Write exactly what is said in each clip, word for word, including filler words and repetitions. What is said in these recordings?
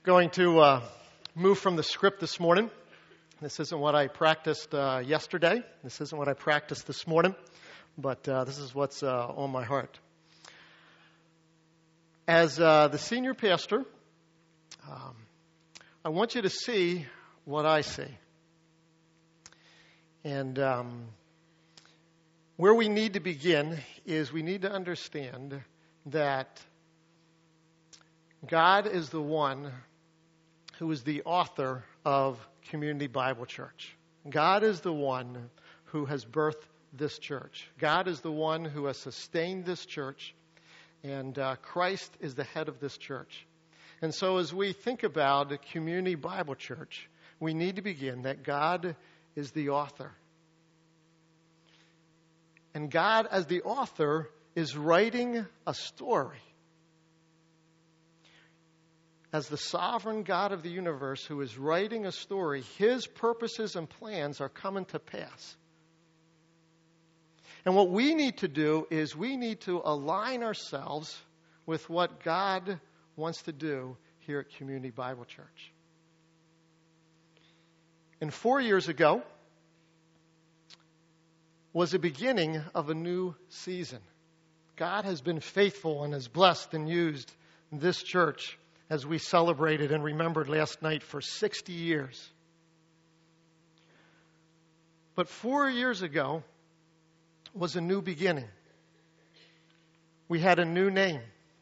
Going to uh, move from the script this morning. This isn't what I practiced uh, yesterday. This isn't what I practiced this morning, but uh, this is what's uh, on my heart. As uh, the senior pastor, um, I want you to see what I see. And um, where we need to begin is we need to understand that God is the one who is the author of Community Bible Church. God is the one who has birthed this church. God is the one who has sustained this church, and uh, Christ is the head of this church. And so as we think about the Community Bible Church, we need to begin that God is the author. And God, as the author, is writing a story. As the sovereign God of the universe who is writing a story, His purposes and plans are coming to pass. And what we need to do is we need to align ourselves with what God wants to do here at Community Bible Church. And four years ago was the beginning of a new season. God has been faithful and has blessed and used this church as we celebrated and remembered last night for sixty years. But four years ago was a new beginning. We had a new name.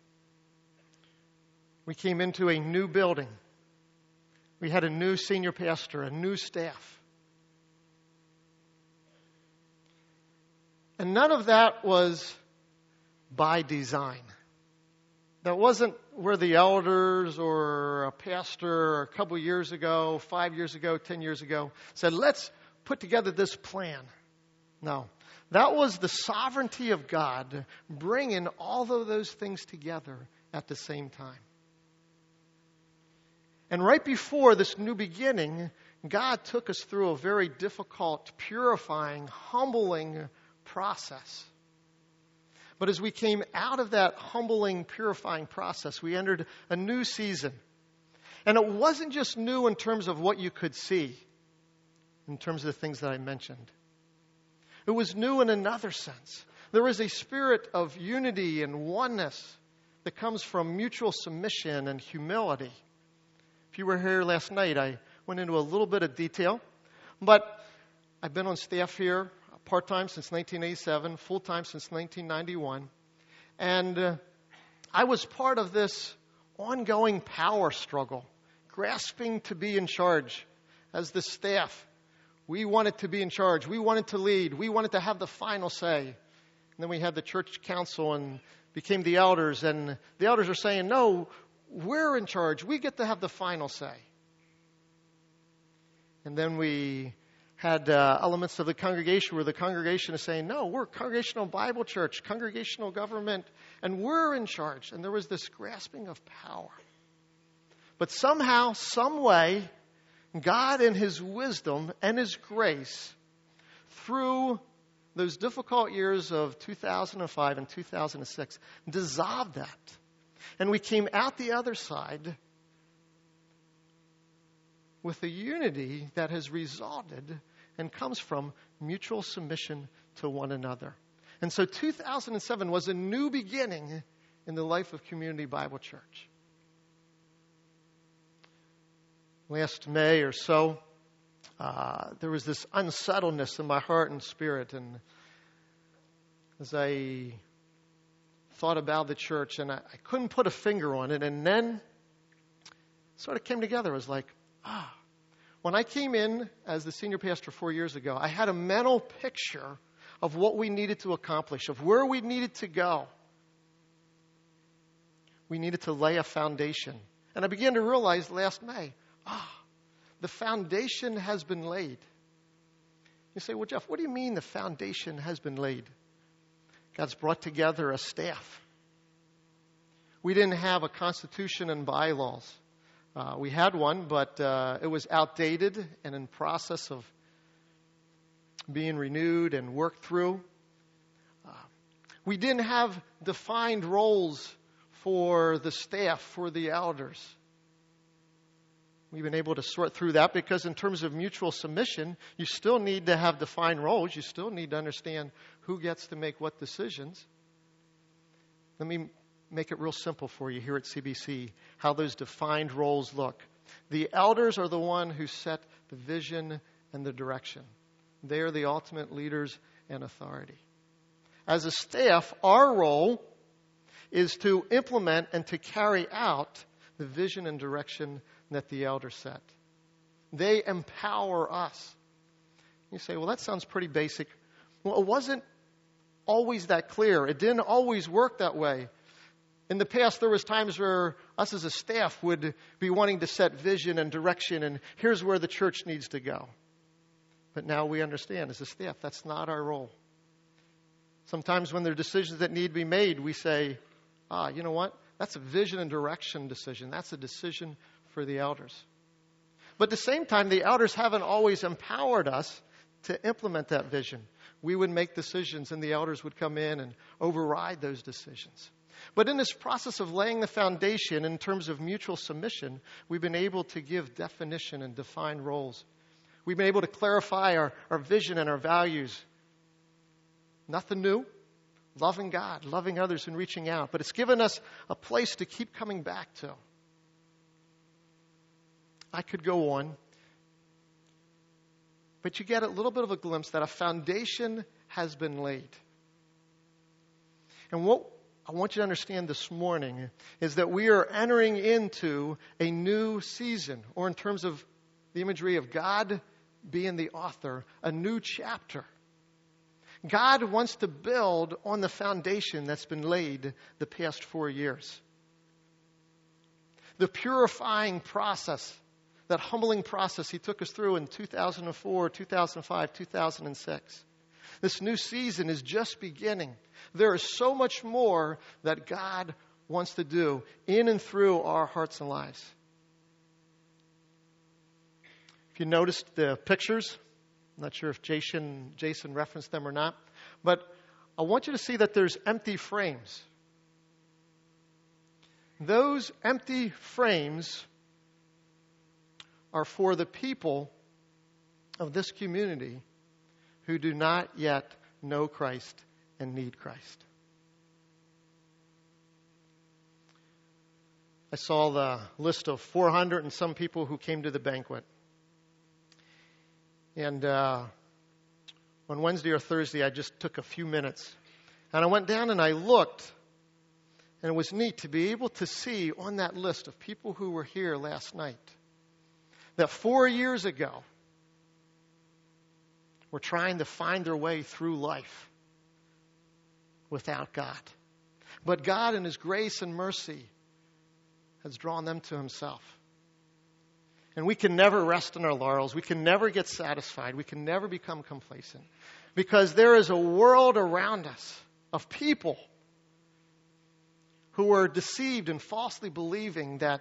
We came into a new building. We had a new senior pastor, a new staff. And none of that was by design. That wasn't where the elders or a pastor a couple years ago, five years ago, ten years ago said, let's put together this plan. No. That was the sovereignty of God bringing all of those things together at the same time. And right before this new beginning, God took us through a very difficult, purifying, humbling process. But as we came out of that humbling, purifying process, we entered a new season. And it wasn't just new in terms of what you could see, in terms of the things that I mentioned. It was new in another sense. There is a spirit of unity and oneness that comes from mutual submission and humility. If you were here last night, I went into a little bit of detail. But I've been on staff here part-time since nineteen eighty-seven, full-time since nineteen ninety-one. And uh, I was part of this ongoing power struggle, grasping to be in charge. As the staff, we wanted to be in charge. We wanted to lead. We wanted to have the final say. And then we had the church council and became the elders. And the elders are saying, no, we're in charge. We get to have the final say. And then we had uh, elements of the congregation where the congregation is saying, no, we're Congregational Bible Church, congregational government, and we're in charge. And there was this grasping of power. But somehow, some way, God in His wisdom and His grace, through those difficult years of two thousand five and two thousand six, dissolved that. And we came out the other side with a unity that has resulted and comes from mutual submission to one another. And so two thousand seven was a new beginning in the life of Community Bible Church. Last May or so, uh, there was this unsettledness in my heart and spirit. And as I thought about the church, and I, I couldn't put a finger on it, and then it sort of came together. It was like, ah, when I came in as the senior pastor four years ago, I had a mental picture of what we needed to accomplish, of where we needed to go. We needed to lay a foundation. And I began to realize last May, ah, the foundation has been laid. You say, well, Jeff, what do you mean the foundation has been laid? God's brought together a staff. We didn't have a constitution and bylaws. Uh, we had one, but uh, it was outdated and in process of being renewed and worked through. Uh, we didn't have defined roles for the staff, for the elders. We've been able to sort through that because in terms of mutual submission, you still need to have defined roles. You still need to understand who gets to make what decisions. Let me make it real simple for you here at C B C, how those defined roles look. The elders are the one who set the vision and the direction. They are the ultimate leaders and authority. As a staff, our role is to implement and to carry out the vision and direction that the elders set. They empower us. You say, well, that sounds pretty basic. Well, it wasn't always that clear. It didn't always work that way. In the past, there was times where us as a staff would be wanting to set vision and direction, and here's where the church needs to go. But now we understand, as a staff, that's not our role. Sometimes when there are decisions that need to be made, we say, ah, you know what? That's a vision and direction decision. That's a decision for the elders. But at the same time, the elders haven't always empowered us to implement that vision. We would make decisions, and the elders would come in and override those decisions. But in this process of laying the foundation in terms of mutual submission, we've been able to give definition and define roles. We've been able to clarify our, our vision and our values. Nothing new. Loving God, loving others, and reaching out. But it's given us a place to keep coming back to. I could go on. But you get a little bit of a glimpse that a foundation has been laid. And what I want you to understand this morning is that we are entering into a new season, or in terms of the imagery of God being the author, a new chapter. God wants to build on the foundation that's been laid the past four years. The purifying process, that humbling process He took us through in two thousand four, two thousand five, two thousand six. This new season is just beginning. There is so much more that God wants to do in and through our hearts and lives. If you noticed the pictures, I'm not sure if Jason, Jason referenced them or not, but I want you to see that there's empty frames. Those empty frames are for the people of this community who do not yet know Christ and need Christ. I saw the list of four hundred and some people who came to the banquet. And uh, on Wednesday or Thursday, I just took a few minutes. And I went down and I looked. And it was neat to be able to see on that list of people who were here last night that four years ago were trying to find their way through life without God. But God, in His grace and mercy, has drawn them to Himself. And we can never rest on our laurels. We can never get satisfied. We can never become complacent. Because there is a world around us of people who are deceived and falsely believing that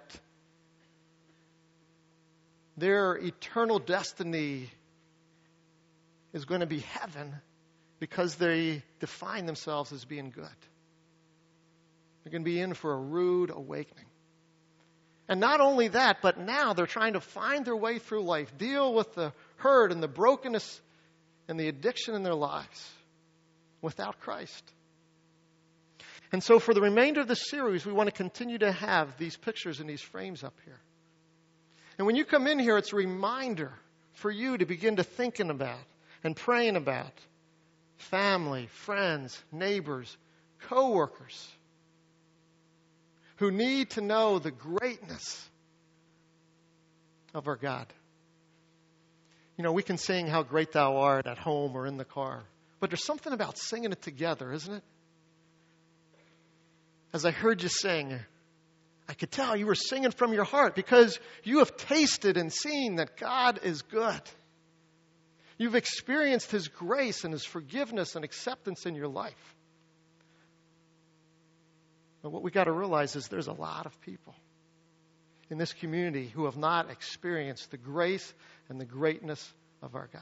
their eternal destiny is going to be heaven because they define themselves as being good. They're going to be in for a rude awakening. And not only that, but now they're trying to find their way through life, deal with the hurt and the brokenness and the addiction in their lives without Christ. And so for the remainder of the series, we want to continue to have these pictures and these frames up here. And when you come in here, it's a reminder for you to begin to thinking about and praying about family, friends, neighbors, co-workers who need to know the greatness of our God. You know, we can sing How Great Thou Art at home or in the car, but there's something about singing it together, isn't it? As I heard you sing, I could tell you were singing from your heart because you have tasted and seen that God is good. You've experienced His grace and His forgiveness and acceptance in your life. But what we got to realize is there's a lot of people in this community who have not experienced the grace and the greatness of our God.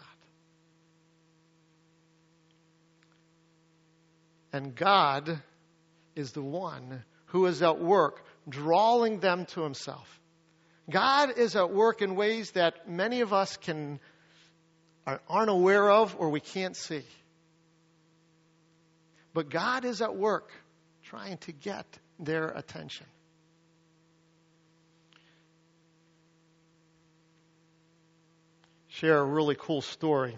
And God is the one who is at work drawing them to Himself. God is at work in ways that many of us can aren't aware of or we can't see. But God is at work trying to get their attention. Share a really cool story.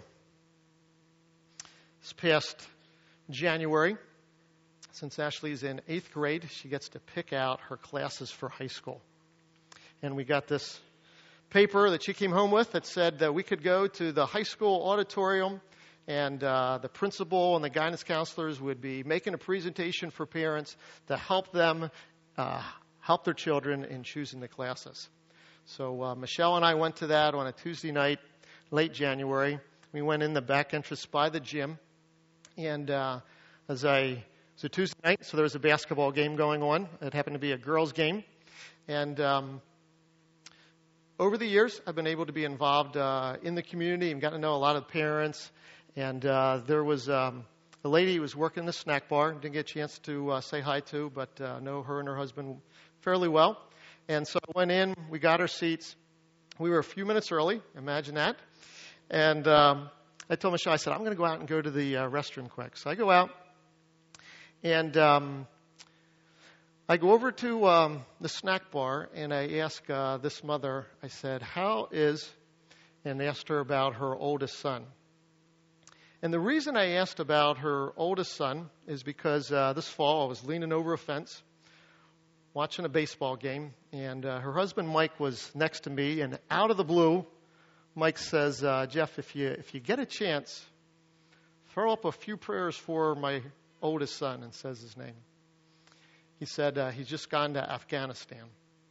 This past January, since Ashley's in eighth grade, she gets to pick out her classes for high school. And we got this paper that she came home with that said that we could go to the high school auditorium and uh, the principal and the guidance counselors would be making a presentation for parents to help them uh, help their children in choosing the classes. So uh, Michelle and I went to that on a Tuesday night, late January. We went in the back entrance by the gym. And uh, as I, it was a Tuesday night, so there was a basketball game going on. It happened to be a girls' game. And um, over the years, I've been able to be involved uh, in the community and gotten to know a lot of parents. And uh, there was um, a lady who was working in the snack bar. Didn't get a chance to uh, say hi to, but uh, know her and her husband fairly well. And so I went in. We got our seats. We were a few minutes early. Imagine that. And um, I told Michelle, I said, I'm going to go out and go to the uh, restroom quick. So I go out. And um, I go over to um, the snack bar, and I ask uh, this mother, I said, how is, and asked her about her oldest son. And the reason I asked about her oldest son is because uh, this fall I was leaning over a fence, watching a baseball game, and uh, her husband Mike was next to me, and out of the blue, Mike says, uh, Jeff, if you if you get a chance, throw up a few prayers for my oldest son, and says his name. He said uh, he's just gone to Afghanistan.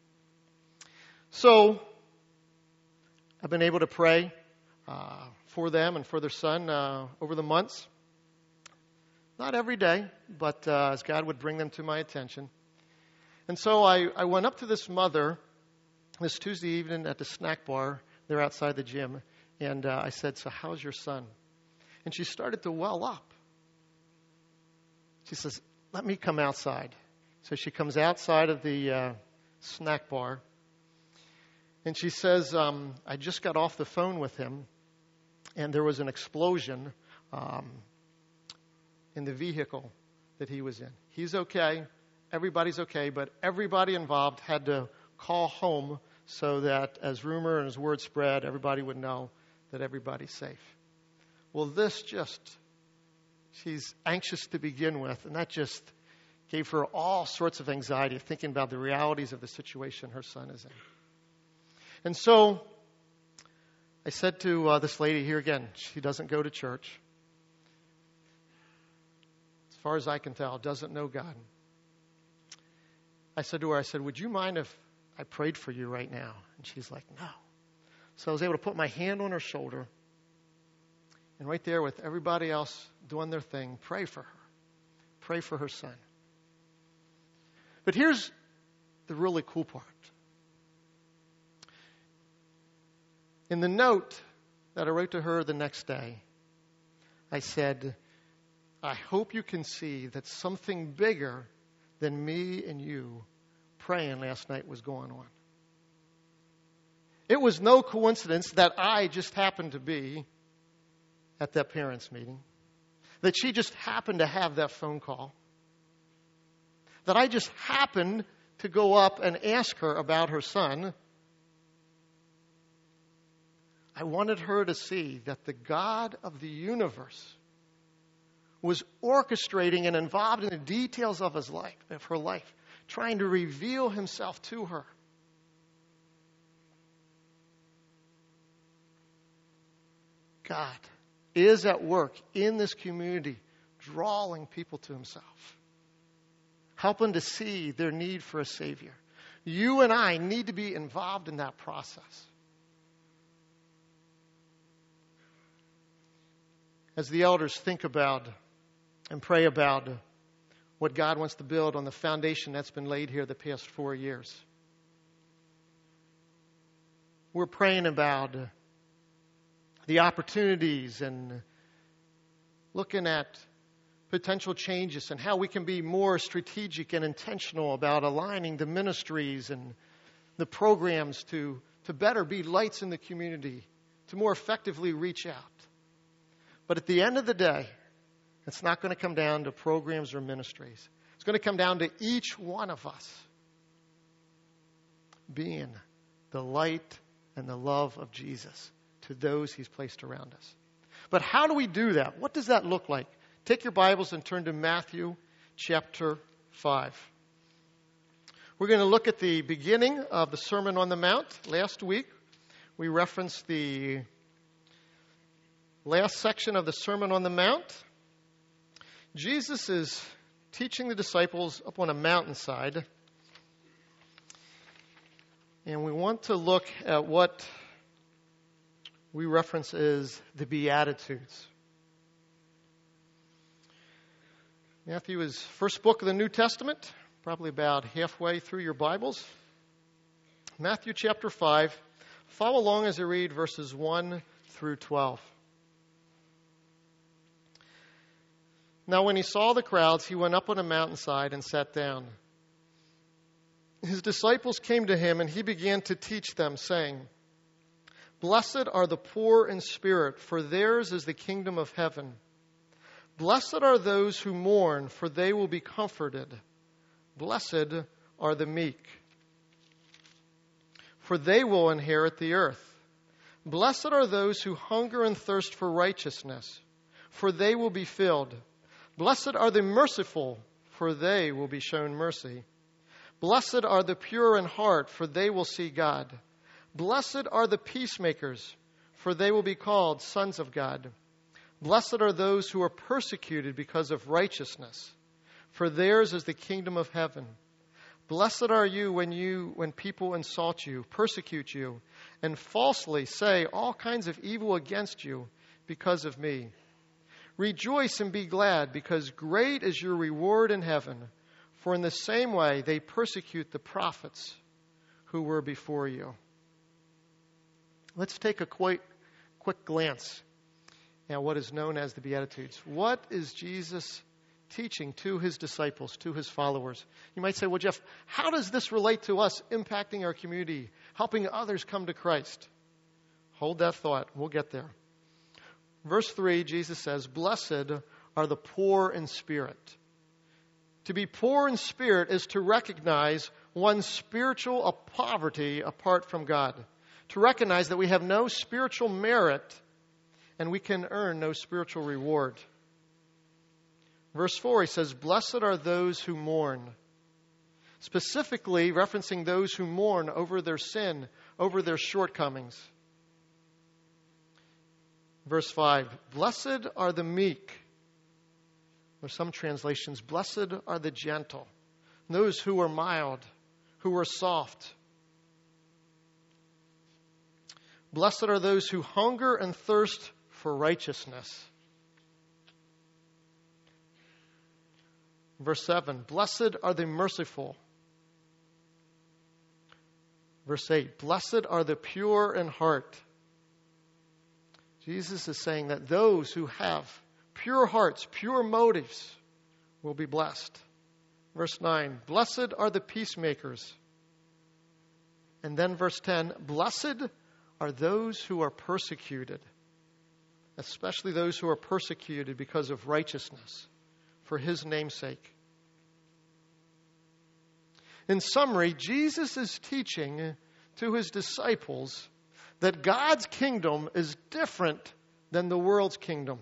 So I've been able to pray uh, for them and for their son uh, over the months. Not every day, but uh, as God would bring them to my attention. And so I, I went up to this mother this Tuesday evening at the snack bar there outside the gym, and uh, I said, so how's your son? And she started to well up. She says, let me come outside. So she comes outside of the uh, snack bar, and she says, um, I just got off the phone with him, and there was an explosion um, in the vehicle that he was in. He's okay. Everybody's okay, but everybody involved had to call home so that as rumor and as word spread, everybody would know that everybody's safe. Well, this just, she's anxious to begin with, and that just gave her all sorts of anxiety thinking about the realities of the situation her son is in. And so I said to uh, this lady here again, she doesn't go to church. As far as I can tell, doesn't know God. I said to her, I said, would you mind if I prayed for you right now? And she's like, no. So I was able to put my hand on her shoulder and right there with everybody else doing their thing, pray for her. Pray for her son. But here's the really cool part. In the note that I wrote to her the next day, I said, I hope you can see that something bigger than me and you praying last night was going on. It was no coincidence that I just happened to be at that parents' meeting, that she just happened to have that phone call, that I just happened to go up and ask her about her son. I wanted her to see that the God of the universe was orchestrating and involved in the details of his life, of her life, trying to reveal himself to her. God is at work in this community, drawing people to himself, helping to see their need for a Savior. You and I need to be involved in that process. As the elders think about and pray about what God wants to build on the foundation that's been laid here the past four years, we're praying about the opportunities and looking at potential changes and how we can be more strategic and intentional about aligning the ministries and the programs to, to better be lights in the community, to more effectively reach out. But at the end of the day, it's not going to come down to programs or ministries. It's going to come down to each one of us being the light and the love of Jesus to those he's placed around us. But how do we do that? What does that look like? Take your Bibles and turn to Matthew chapter five. We're going to look at the beginning of the Sermon on the Mount. Last week, we referenced the last section of the Sermon on the Mount. Jesus is teaching the disciples up on a mountainside. And we want to look at what we reference as the Beatitudes. Matthew is first book of the New Testament, probably about halfway through your Bibles. Matthew chapter five. Follow along as I read verses one through twelve. Now when he saw the crowds, he went up on a mountainside and sat down. His disciples came to him, and he began to teach them, saying, Blessed are the poor in spirit, for theirs is the kingdom of heaven. Blessed are those who mourn, for they will be comforted. Blessed are the meek, for they will inherit the earth. Blessed are those who hunger and thirst for righteousness, for they will be filled. Blessed are the merciful, for they will be shown mercy. Blessed are the pure in heart, for they will see God. Blessed are the peacemakers, for they will be called sons of God. Blessed are those who are persecuted because of righteousness, for theirs is the kingdom of heaven. Blessed are you when you when people insult you, persecute you, and falsely say all kinds of evil against you because of me. Rejoice and be glad, because great is your reward in heaven. For in the same way they persecute the prophets who were before you. Let's take a quick, quick glance at what is known as the Beatitudes. What is Jesus teaching to his disciples, to his followers? You might say, well, Jeff, how does this relate to us impacting our community, helping others come to Christ? Hold that thought. We'll get there. Verse three, Jesus says, Blessed are the poor in spirit. To be poor in spirit is to recognize one's spiritual poverty apart from God. To recognize that we have no spiritual merit and we can earn no spiritual reward. Verse four, he says, Blessed are those who mourn. Specifically referencing those who mourn over their sin, over their shortcomings. Verse five, Blessed are the meek. Or some translations, blessed are the gentle, those who are mild, who are soft. Blessed are those who hunger and thirst for righteousness. Verse seven, blessed are the merciful. Verse eight, blessed are the pure in heart. Jesus is saying that those who have pure hearts, pure motives, will be blessed. Verse nine, blessed are the peacemakers. And then verse ten, blessed are those who are persecuted, especially those who are persecuted because of righteousness, for his name's sake. In summary, Jesus is teaching to his disciples that God's kingdom is different than the world's kingdom.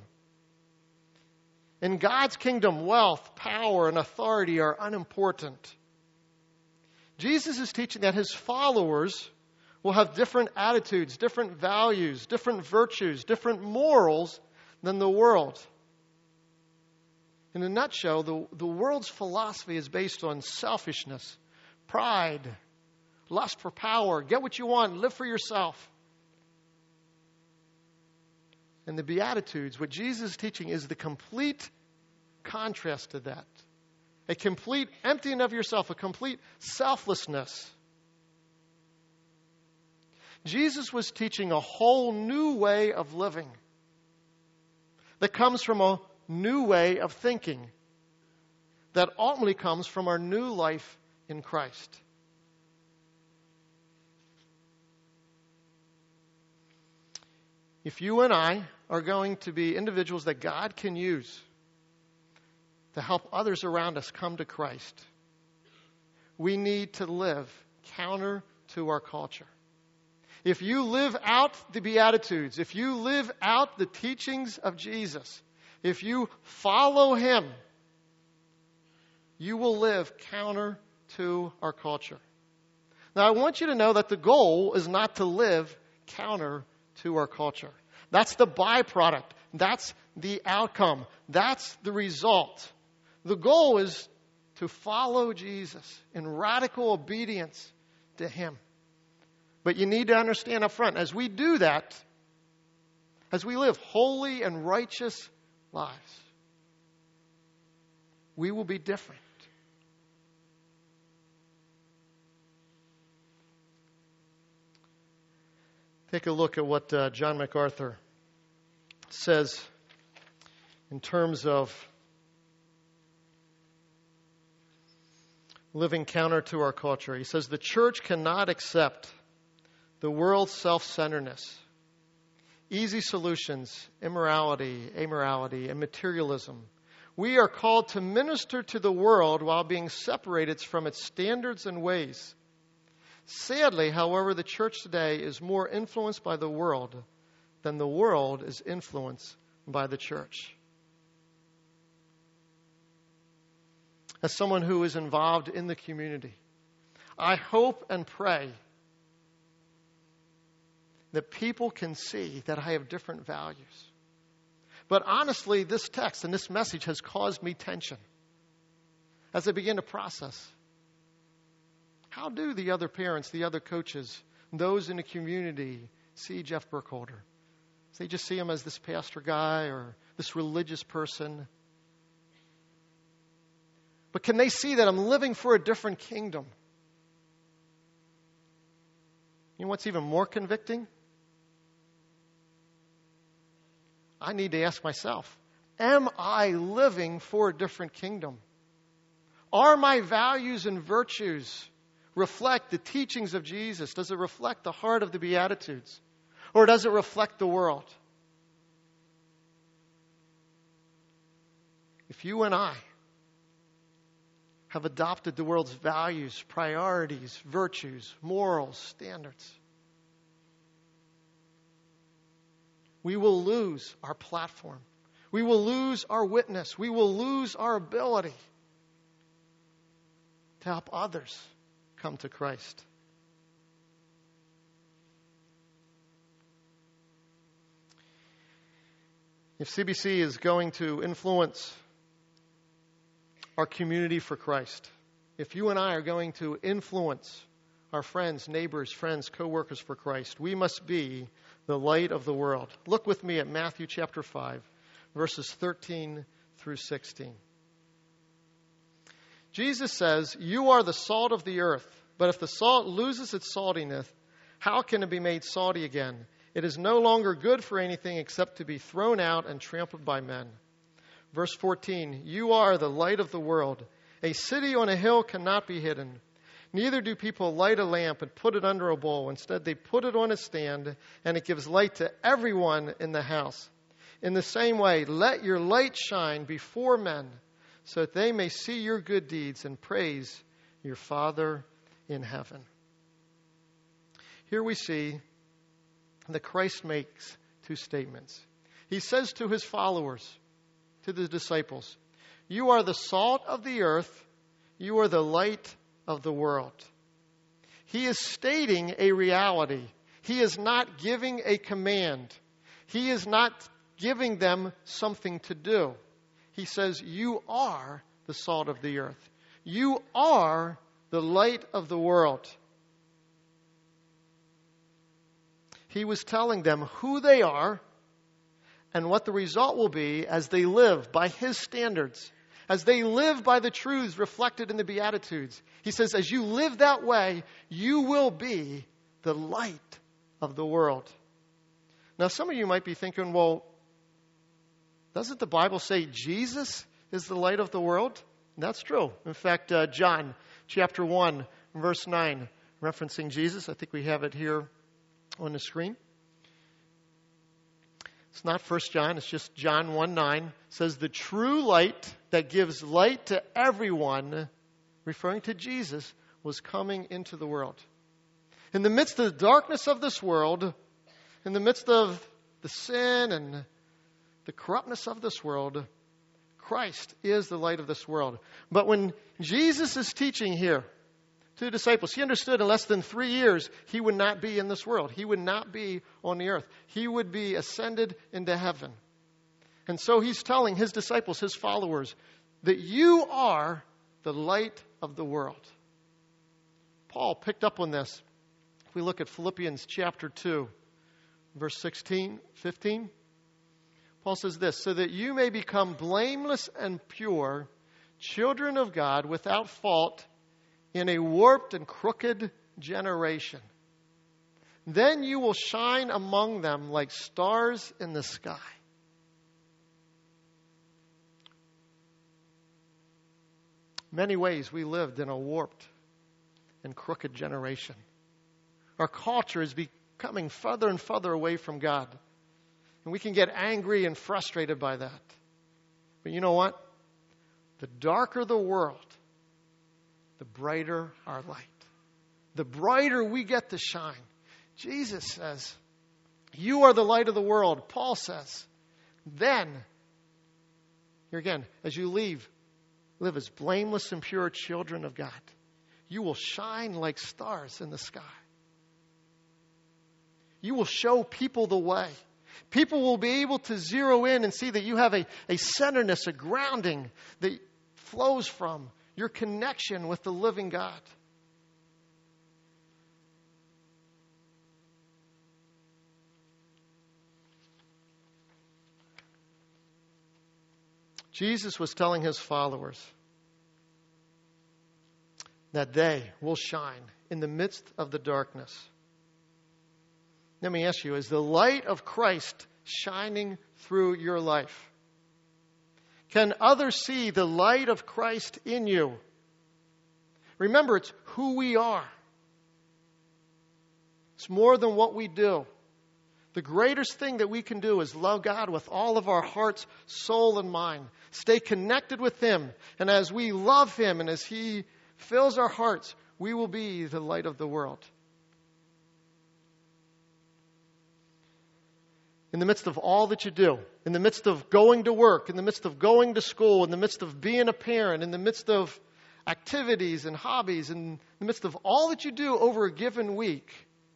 In God's kingdom, wealth, power, and authority are unimportant. Jesus is teaching that his followers will have different attitudes, different values, different virtues, different morals than the world. In a nutshell, the, the world's philosophy is based on selfishness, pride, lust for power, get what you want, live for yourself. And the Beatitudes, what Jesus is teaching, is the complete contrast to that. A complete emptying of yourself, a complete selflessness. Jesus was teaching a whole new way of living that comes from a new way of thinking that ultimately comes from our new life in Christ. if you and I are going to be individuals that God can use to help others around us come to Christ, we need to live counter to our culture. If you live out the Beatitudes, if you live out the teachings of Jesus, if you follow Him, you will live counter to our culture. Now, I want you to know that the goal is not to live counter to our culture. That's the byproduct. That's the outcome. That's the result. The goal is to follow Jesus in radical obedience to Him. But you need to understand up front, as we do that, as we live holy and righteous lives, we will be different. Take a look at what uh, John MacArthur says in terms of living counter to our culture. He says, the church cannot accept the world's self-centeredness, easy solutions, immorality, amorality, and materialism. We are called to minister to the world while being separated from its standards and ways. Sadly, however, the church today is more influenced by the world than the world is influenced by the church. As someone who is involved in the community, I hope and pray that people can see that I have different values. But honestly, this text and this message has caused me tension as I begin to process. How do the other parents, the other coaches, those in the community see Jeff Burkholder? Do they just see him as this pastor guy or this religious person? But can they see that I'm living for a different kingdom? You know what's even more convicting? I need to ask myself, am I living for a different kingdom? Are my values and virtues reflect the teachings of Jesus? Does it reflect the heart of the Beatitudes? Or does it reflect the world? If you and I have adopted the world's values, priorities, virtues, morals, standards, we will lose our platform. We will lose our witness. We will lose our ability to help others come to Christ. If C B C is going to influence our community for Christ, if you and I are going to influence our friends, neighbors, friends, co-workers for Christ, we must be the light of the world. Look with me at Matthew chapter five, verses thirteen through sixteen. Jesus says, "You are the salt of the earth, but if the salt loses its saltiness, how can it be made salty again? It is no longer good for anything except to be thrown out and trampled by men." Verse fourteen, "You are the light of the world. A city on a hill cannot be hidden. Neither do people light a lamp and put it under a bowl. Instead, they put it on a stand, and it gives light to everyone in the house. In the same way, let your light shine before men, so that they may see your good deeds and praise your Father in heaven." Here we see that Christ makes two statements. He says to his followers, to the disciples, "You are the salt of the earth. You are the light of the world." He is stating a reality. He is not giving a command. He is not giving them something to do. He says, you are the salt of the earth. You are the light of the world. He was telling them who they are and what the result will be as they live by his standards, as they live by the truths reflected in the Beatitudes. He says, as you live that way, you will be the light of the world. Now, some of you might be thinking, well, doesn't the Bible say Jesus is the light of the world? And that's true. In fact, uh, John chapter one, verse nine, referencing Jesus. I think we have it here on the screen. It's not First John, it's just John one nine. It says, the true light that gives light to everyone, referring to Jesus, was coming into the world. In the midst of the darkness of this world, in the midst of the sin and the corruptness of this world, Christ is the light of this world. But when Jesus is teaching here to the disciples, he understood in less than three years he would not be in this world. He would not be on the earth. He would be ascended into heaven. And so he's telling his disciples, his followers, that you are the light of the world. Paul picked up on this. If we look at Philippians chapter two, verse sixteen, fifteen, Paul says this, so that you may become blameless and pure, children of God without fault in a warped and crooked generation. Then you will shine among them like stars in the sky. Many ways we lived in a warped and crooked generation. Our culture is becoming further and further away from God. And we can get angry and frustrated by that. But you know what? The darker the world, the brighter our light. The brighter we get to shine. Jesus says, you are the light of the world. Paul says, then, here again, as you leave, live as blameless and pure children of God. You will shine like stars in the sky. You will show people the way. People will be able to zero in and see that you have a, a centeredness, a grounding that flows from your connection with the living God. Jesus was telling his followers that they will shine in the midst of the darkness. Let me ask you, is the light of Christ shining through your life? Can others see the light of Christ in you? Remember, it's who we are. It's more than what we do. The greatest thing that we can do is love God with all of our hearts, soul, and mind. Stay connected with Him. And as we love Him and as He fills our hearts, we will be the light of the world. In the midst of all that you do, in the midst of going to work, in the midst of going to school, in the midst of being a parent, in the midst of activities and hobbies, in the midst of all that you do over a given week,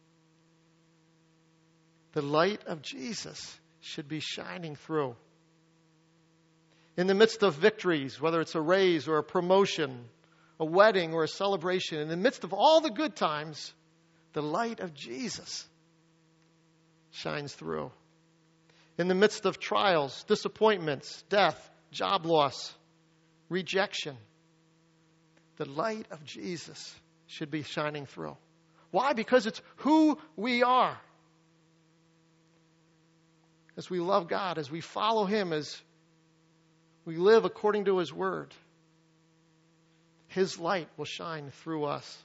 the light of Jesus should be shining through. In the midst of victories, whether it's a raise or a promotion, a wedding or a celebration, in the midst of all the good times, the light of Jesus shines through. In the midst of trials, disappointments, death, job loss, rejection, the light of Jesus should be shining through. Why? Because it's who we are. As we love God, as we follow Him, as we live according to His Word, His light will shine through us.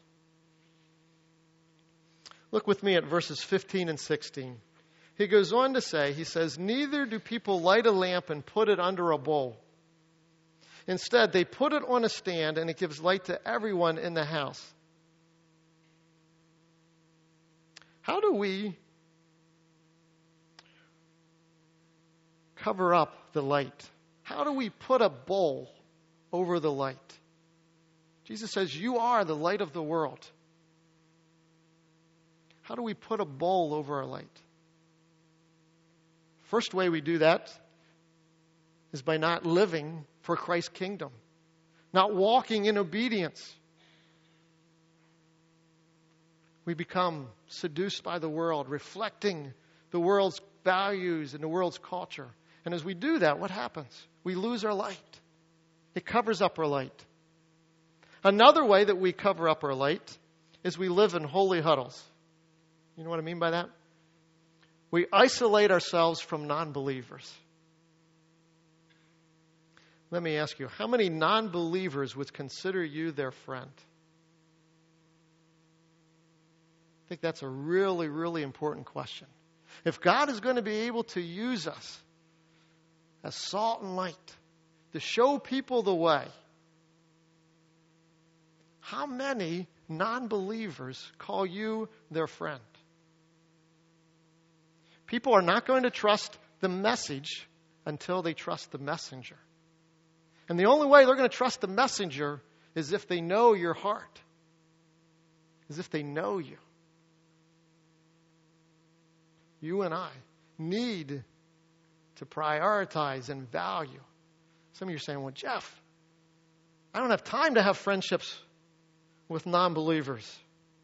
Look with me at verses fifteen and sixteen. He goes on to say, he says, neither do people light a lamp and put it under a bowl. Instead, they put it on a stand and it gives light to everyone in the house. How do we cover up the light? How do we put a bowl over the light? Jesus says, you are the light of the world. How do we put a bowl over our light? First way we do that is by not living for Christ's kingdom, not walking in obedience. We become seduced by the world, reflecting the world's values and the world's culture. And as we do that, what happens? We lose our light. It covers up our light. Another way that we cover up our light is we live in holy huddles. You know what I mean by that? We isolate ourselves from non-believers. Let me ask you, how many non-believers would consider you their friend? I think that's a really, really important question. If God is going to be able to use us as salt and light to show people the way, how many non-believers call you their friend? People are not going to trust the message until they trust the messenger. And the only way they're going to trust the messenger is if they know your heart, is if they know you. You and I need to prioritize and value. Some of you are saying, well, Jeff, I don't have time to have friendships with non-believers.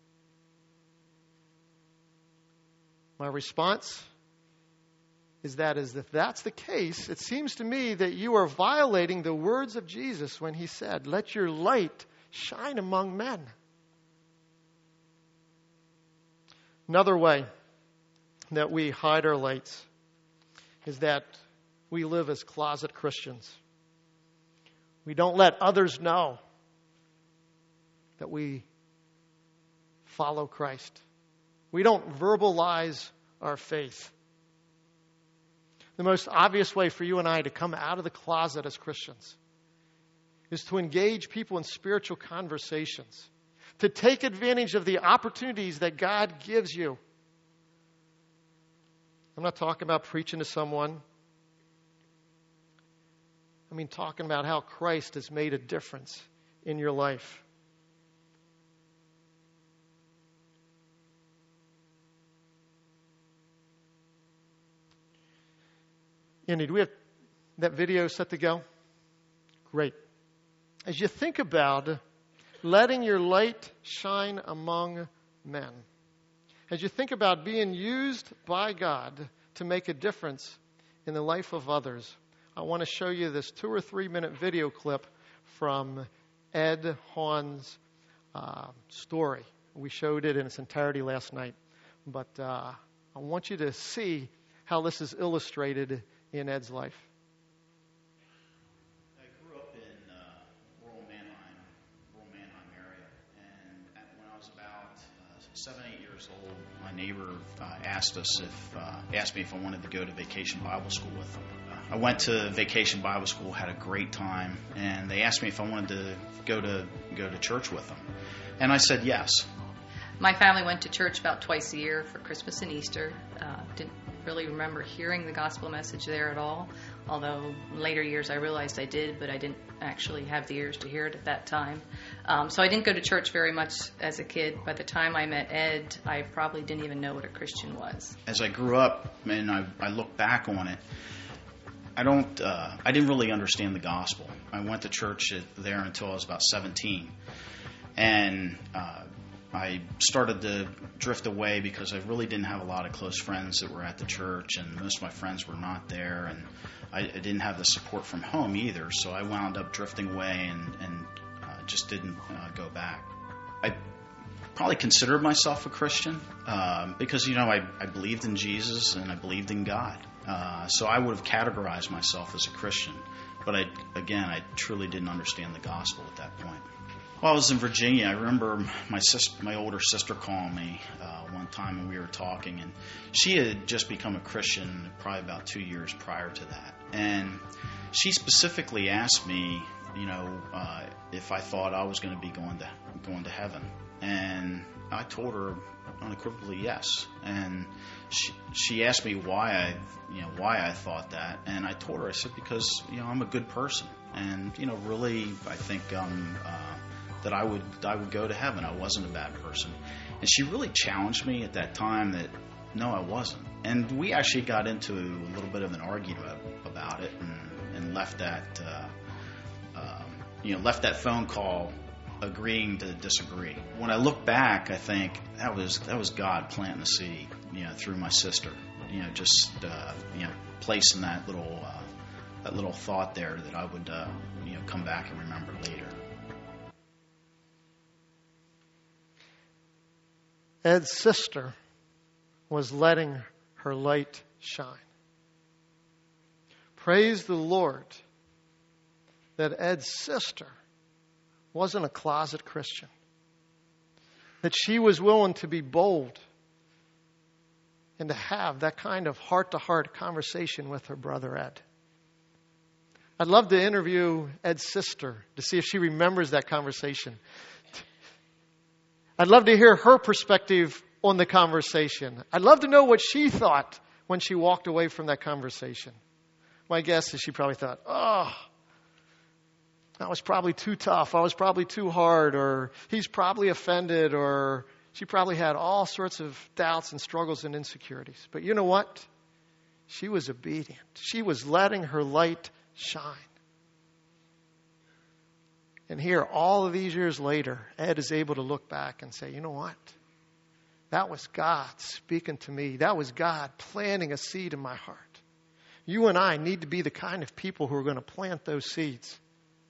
My response is that is if that's the case, it seems to me that you are violating the words of Jesus when he said, let your light shine among men. Another way that we hide our lights is that we live as closet Christians. We don't let others know that we follow Christ. We don't verbalize our faith. The most obvious way for you and I to come out of the closet as Christians is to engage people in spiritual conversations, to take advantage of the opportunities that God gives you. I'm not talking about preaching to someone. I mean talking about how Christ has made a difference in your life. Andy, do we have that video set to go? Great. As you think about letting your light shine among men, as you think about being used by God to make a difference in the life of others, I want to show you this two or three minute video clip from Ed Hahn's uh, story. We showed it in its entirety last night, but uh, I want you to see how this is illustrated in Ed's life. I grew up in uh, rural Mannheim, rural Mannheim area, and at, when I was about uh, seven, eight years old, my neighbor uh, asked us if uh, asked me if I wanted to go to Vacation Bible School with them. Uh, I went to Vacation Bible School, had a great time, and they asked me if I wanted to go to go to church with them, and I said yes. My family went to church about twice a year for Christmas and Easter. Uh, didn't really remember hearing the gospel message there at all, although in later years I realized I did, but I didn't actually have the ears to hear it at that time. Um, so I didn't go to church very much as a kid. By the time I met Ed, I probably didn't even know what a Christian was. As I grew up and I, I look back on it, I don't. Uh, I didn't really understand the gospel. I went to church at, there until I was about seventeen, and uh, I started to drift away because I really didn't have a lot of close friends that were at the church, and most of my friends were not there, and I, I didn't have the support from home either, so I wound up drifting away and, and uh, just didn't uh, go back. I probably considered myself a Christian um, because, you know, I, I believed in Jesus and I believed in God, uh, so I would have categorized myself as a Christian, but I, again, I truly didn't understand the gospel at that point. While I was in Virginia, I remember my sister, my older sister calling me uh, one time when we were talking, and she had just become a Christian probably about two years prior to that. And she specifically asked me, you know, uh, if I thought I was going to be going to going to heaven, and I told her unequivocally yes. And she she asked me why I, you know, why I thought that, and I told her, I said, because, you know, I'm a good person, and, you know, really I think um. Uh, that I would I would go to heaven. I wasn't a bad person. And she really challenged me at that time that, no, I wasn't. And we actually got into a little bit of an argument about it and, and left that, uh, um, you know, left that phone call agreeing to disagree. When I look back, I think that was that was God planting the seed, you know, through my sister, you know, just, uh, you know, placing that little, uh, that little thought there that I would, uh, you know, come back and remember later. Ed's sister was letting her light shine. Praise the Lord that Ed's sister wasn't a closet Christian, that she was willing to be bold, and to have that kind of heart-to-heart conversation with her brother Ed. I'd love to interview Ed's sister to see if she remembers that conversation. I'd love to hear her perspective on the conversation. I'd love to know what she thought when she walked away from that conversation. My guess is she probably thought, oh, that was probably too tough. I was probably too hard, or he's probably offended, or she probably had all sorts of doubts and struggles and insecurities. But you know what? She was obedient. She was letting her light shine. And here, all of these years later, Ed is able to look back and say, you know what? That was God speaking to me. That was God planting a seed in my heart. You and I need to be the kind of people who are going to plant those seeds.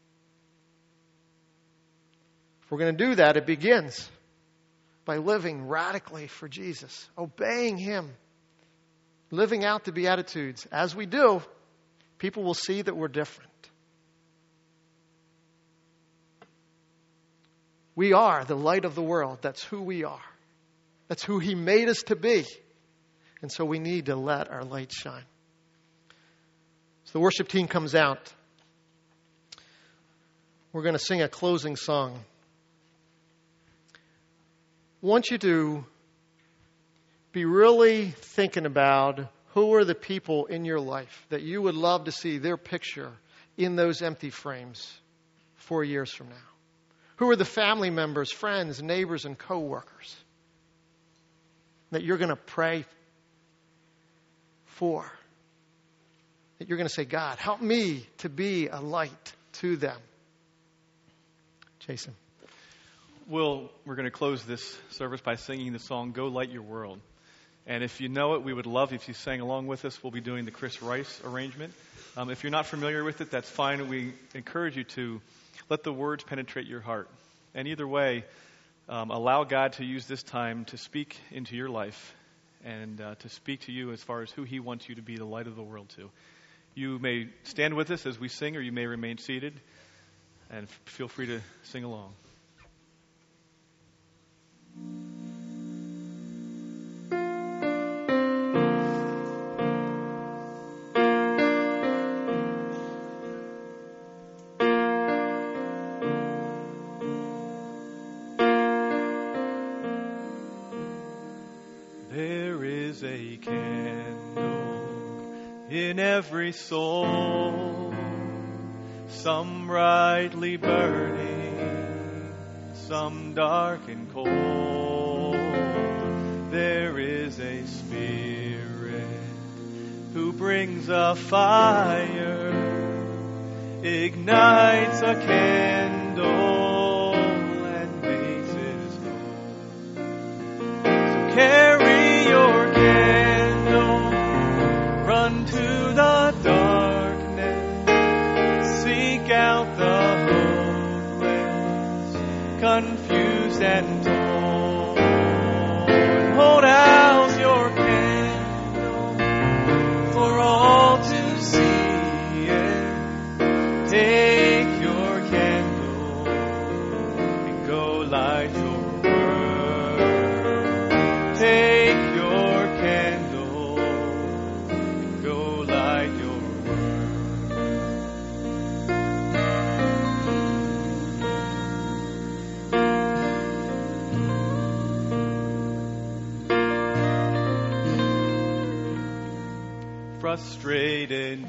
If we're going to do that, it begins by living radically for Jesus, obeying Him, living out the Beatitudes. As we do, people will see that we're different. We are the light of the world. That's who we are. That's who He made us to be. And so we need to let our light shine. So the worship team comes out. We're going to sing a closing song. I want you to be really thinking about who are the people in your life that you would love to see their picture in those empty frames four years from now. Who are the family members, friends, neighbors, and co-workers that you're going to pray for? That you're going to say, God, help me to be a light to them. Jason. Will, we're going to close this service by singing the song, Go Light Your World. And if you know it, we would love if you sang along with us. We'll be doing the Chris Rice arrangement. Um, if you're not familiar with it, that's fine. We encourage you to let the words penetrate your heart. And either way, um, allow God to use this time to speak into your life and uh, to speak to you as far as who He wants you to be the light of the world to. You may stand with us as we sing, or you may remain seated. And f- feel free to sing along. There is a candle in every soul, some brightly burning, some dark and cold. There is a Spirit who brings a fire, ignites a candle, and makes His home. So carry your candle, run to the darkness, seek out the hopeless, confused and torn. Hold out your candle for all to see, and take your candle and go light your world. Take your candle and go light your frustrated,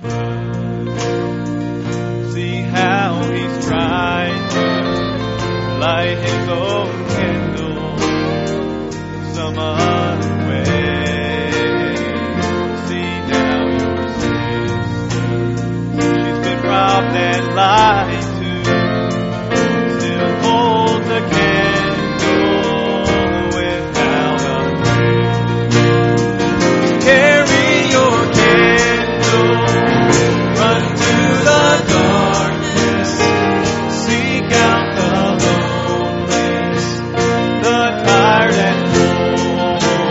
see how he's trying to light his own candle some other way. See now your sister, she's been robbed and lied to, still holds the candle without a flame. Carry your candle, run to the darkness, seek out the lonely, the tired and cold.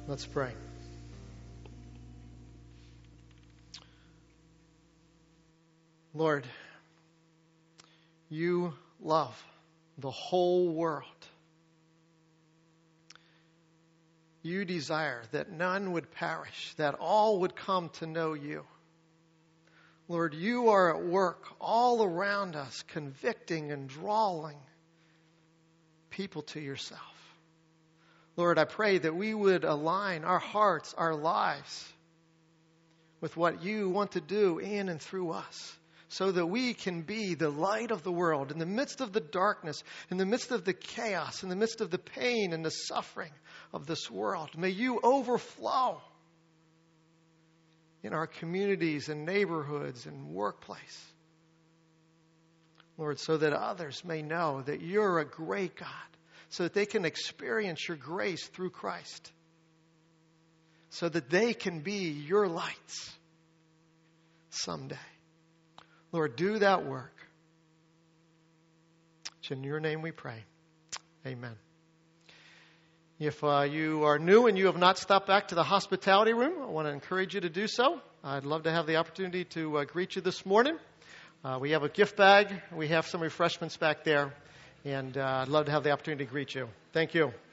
Let's pray. Lord, you love the whole world. You desire that none would perish, that all would come to know you. Lord, you are at work all around us, convicting and drawing people to yourself. Lord, I pray that we would align our hearts, our lives, with what you want to do in and through us, so that we can be the light of the world in the midst of the darkness, in the midst of the chaos, in the midst of the pain and the suffering of this world. May you overflow in our communities and neighborhoods and workplace. Lord, so that others may know that you're a great God, so that they can experience your grace through Christ, so that they can be your lights someday. Lord, do that work. It's in your name we pray. Amen. If uh, you are new and you have not stopped back to the hospitality room, I want to encourage you to do so. I'd love to have the opportunity to uh, greet you this morning. Uh, we have a gift bag. We have some refreshments back there. And uh, I'd love to have the opportunity to greet you. Thank you.